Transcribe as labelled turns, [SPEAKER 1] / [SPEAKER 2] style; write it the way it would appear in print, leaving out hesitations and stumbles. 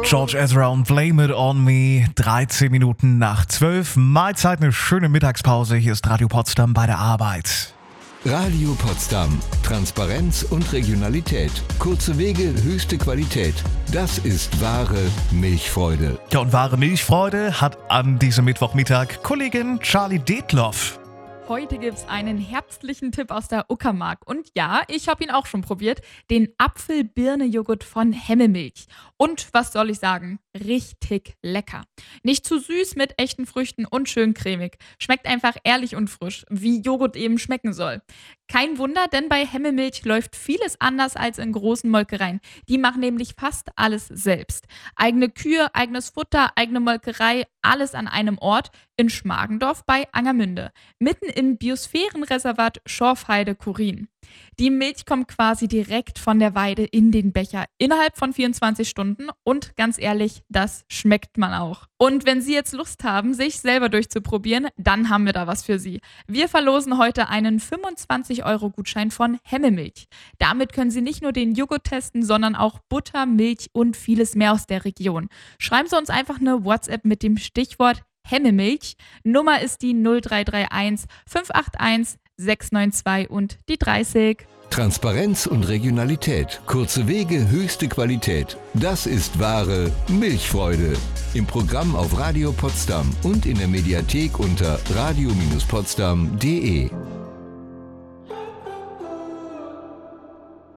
[SPEAKER 1] George Ezra und Blame It On Me, 13 Minuten nach 12. Mahlzeit, eine schöne Mittagspause. Hier ist Radio Potsdam bei der Arbeit.
[SPEAKER 2] Radio Potsdam. Transparenz und Regionalität. Kurze Wege, höchste Qualität. Das ist wahre Milchfreude.
[SPEAKER 1] Ja, und wahre Milchfreude hat an diesem Mittwochmittag Kollegin Charlie Detloff.
[SPEAKER 3] Heute gibt's einen herbstlichen Tipp aus der Uckermark. Und ja, ich habe ihn auch schon probiert. Den Apfel-Birne-Joghurt von Hemmemilch. Und was soll ich sagen? Richtig lecker. Nicht zu süß, mit echten Früchten und schön cremig. Schmeckt einfach ehrlich und frisch, wie Joghurt eben schmecken soll. Kein Wunder, denn bei Hemmemilch läuft vieles anders als in großen Molkereien. Die machen nämlich fast alles selbst. Eigene Kühe, eigenes Futter, eigene Molkerei, alles an einem Ort in Schmargendorf bei Angermünde. Mitten im Biosphärenreservat Schorfheide-Kurin. Die Milch kommt quasi direkt von der Weide in den Becher innerhalb von 24 Stunden und ganz ehrlich, das schmeckt man auch. Und wenn Sie jetzt Lust haben, sich selber durchzuprobieren, dann haben wir da was für Sie. Wir verlosen heute einen 25-Euro-Gutschein von Hemmemilch. Damit können Sie nicht nur den Joghurt testen, sondern auch Butter, Milch und vieles mehr aus der Region. Schreiben Sie uns einfach eine WhatsApp mit dem Stichwort Hemmemilch. Nummer ist die 0331 581 692 und die 30.
[SPEAKER 2] Transparenz und Regionalität. Kurze Wege, höchste Qualität. Das ist wahre Milchfreude. Im Programm auf Radio Potsdam und in der Mediathek unter radio-potsdam.de.